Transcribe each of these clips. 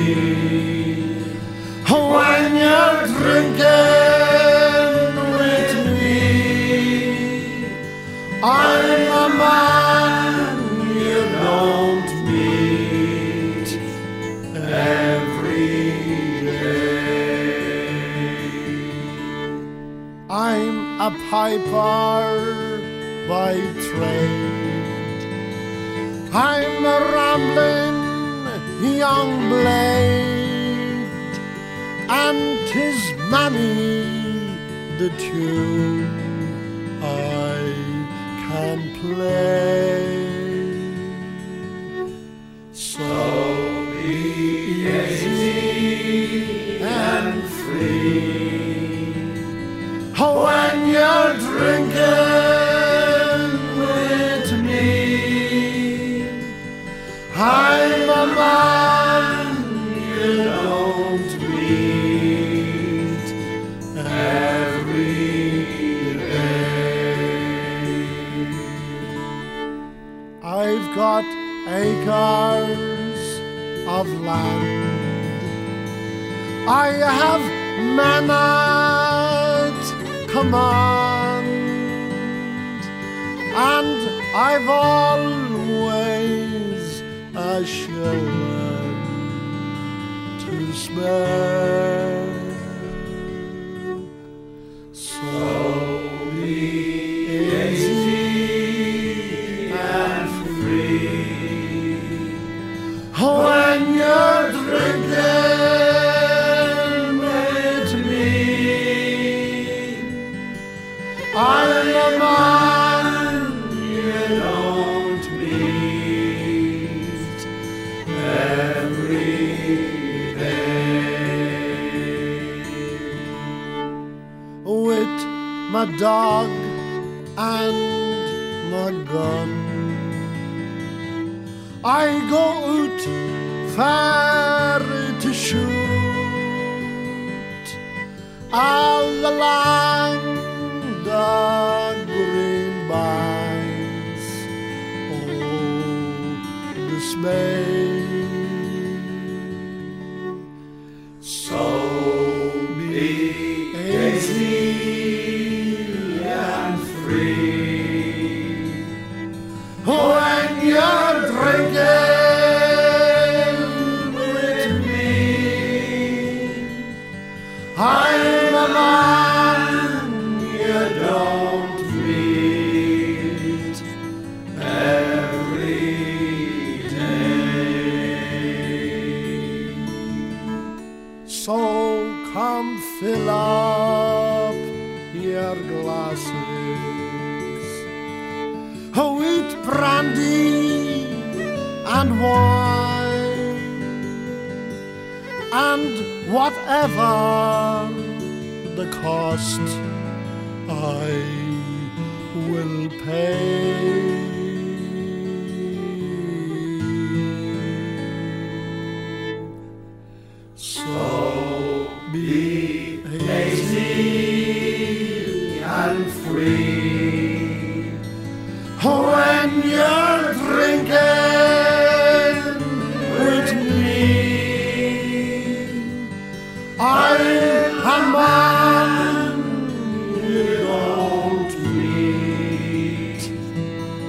When you're drinking with me, I'm a man you don't meet every day. I'm a piper by trade. I'm a rambling young blade, and 'tis many the tune I can play. So be easy and free when you're drinking with me. I'm a man you don't meet every day. I've got acres of land, I have men at command, and I've always a shilling to spare. So be easy and free when you're drinking with me. I'm a man you don't meet every day. With my dog and my gun, I go out fair to shoot all along the green bys, oh, the Spain. So be easy and free when you're drinking with me. I'm a man you don't meet every day. So come fill up your glasses with brandy and wine, and whatever the cost I will pay. So be easy and free when you're drinking with me. I'm a man you don't meet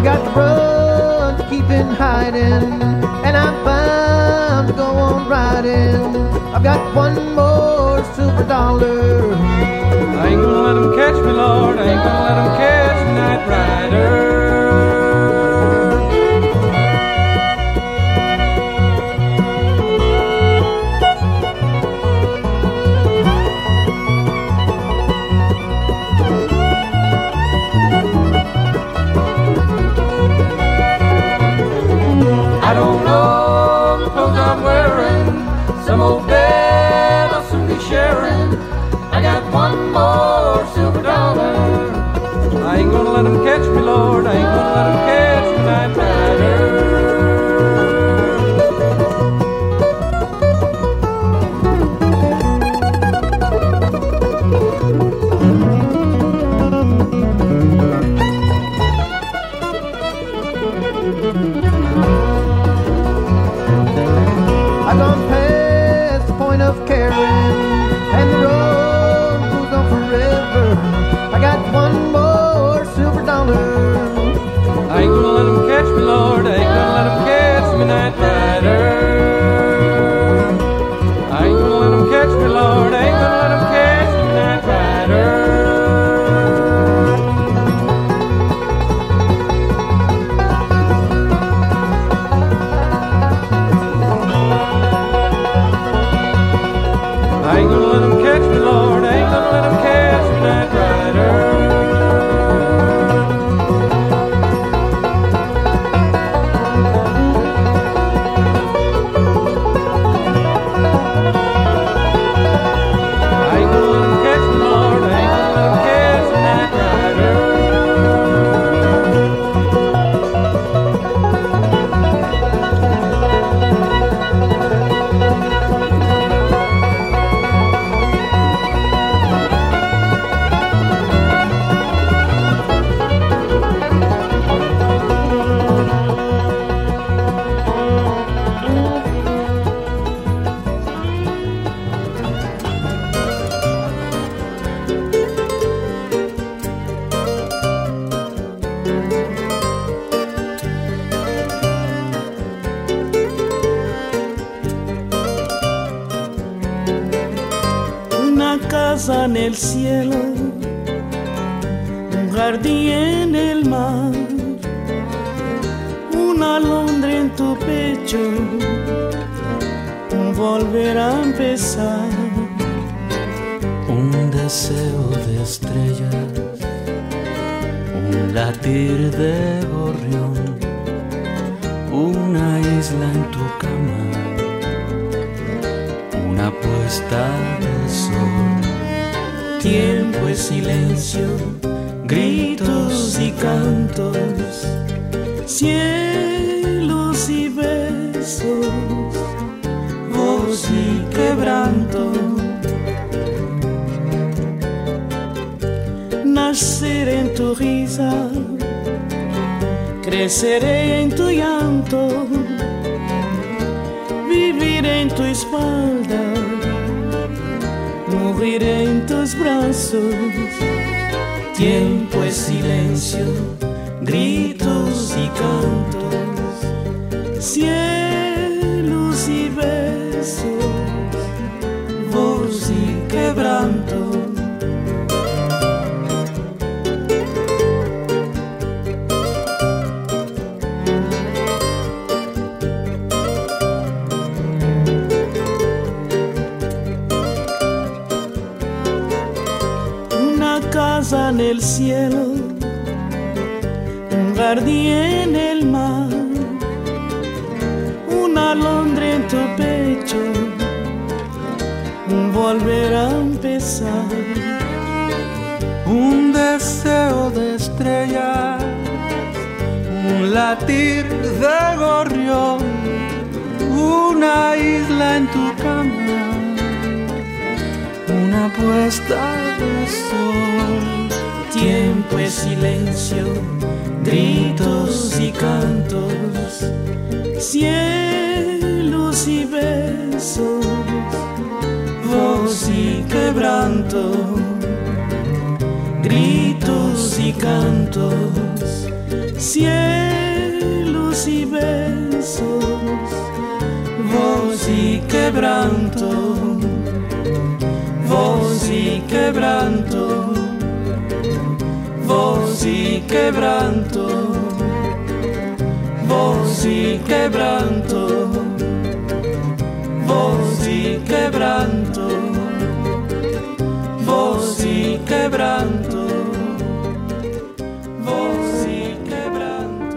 I got to run to keep in hiding, and I'm bound to go on riding. I've got one more silver dollar. I ain't gonna let 'em catch me, Lord. I ain't gonna let 'em catch me, Night Rider. I don't know the clothes I'm wearing. Some old bed I'll soon be sharing. I got one more silver dollar. I ain't gonna let 'em catch me, Lord. I ain't gonna let 'em catch me, Night Rider. I've gone past the point of caring, and the road goes on forever. I got one more silver dollar. I ain't gonna let 'em catch me, Lord. I ain't gonna let 'em catch me, Night Rider. I ain't gonna let 'em catch me, Lord. I ain't gonna let 'em catch me, Night Rider. I ain't gonna let 'em catch me, Lord. I ain't gonna let 'em catch me, Night Rider. I ain't gonna let 'em catch me, Lord. I ain't gonna let 'em catch me, Night Rider. Una casa en el cielo, un jardín en el mar, una alondra en tu pecho, un volver a empezar, un deseo de estrellas, un latir de gorrión, una isla en tu cama, una puesta de sol. tiempo es silencio, gritos y cantos, cielos y besos, voz y quebranto. Naceré en tu risa, creceré en tu llanto, viviré en tu espalda, moriré en tus brazos. Tiempo es silencio, gritos y cantos, cielos y besos, voz y quebranto. Casa en el cielo, un jardín en el mar, una alondra en tu pecho, un volver a empezar, Un deseo de estrellas, un latir de gorrión, una isla en tu cama, una puesta de sol. tiempo es silencio, gritos y cantos, cielos y besos, voz y quebranto, gritos y y cantos, cielos y besos, voz y quebranto, voz y quebranto, voz y quebranto, voz y quebranto, voz y quebranto, voz y quebranto, voz y quebranto.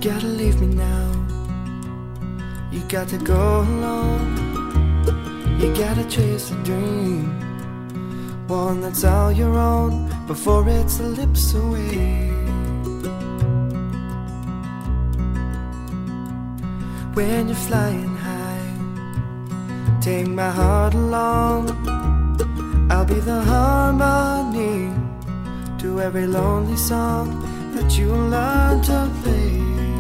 gotta leave me now. You got to go alone. You gotta chase a dream, one that's all your own, before it slips away. When you're flying high, take my heart along. I'll be the harmony to every lonely song that you learn to play.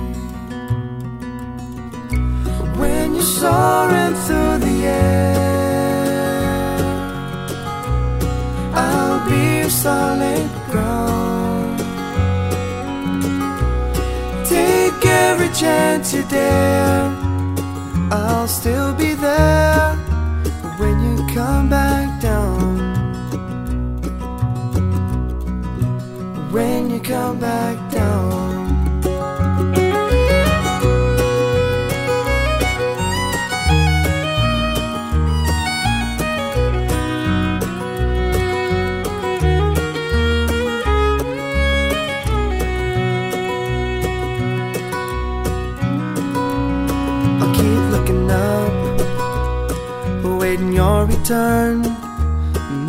When you're soaring through the air, I'll be your solid ground. Take every chance you dare, I'll still be there when you come back down. When you come back down. I'll keep looking up, awaiting your return.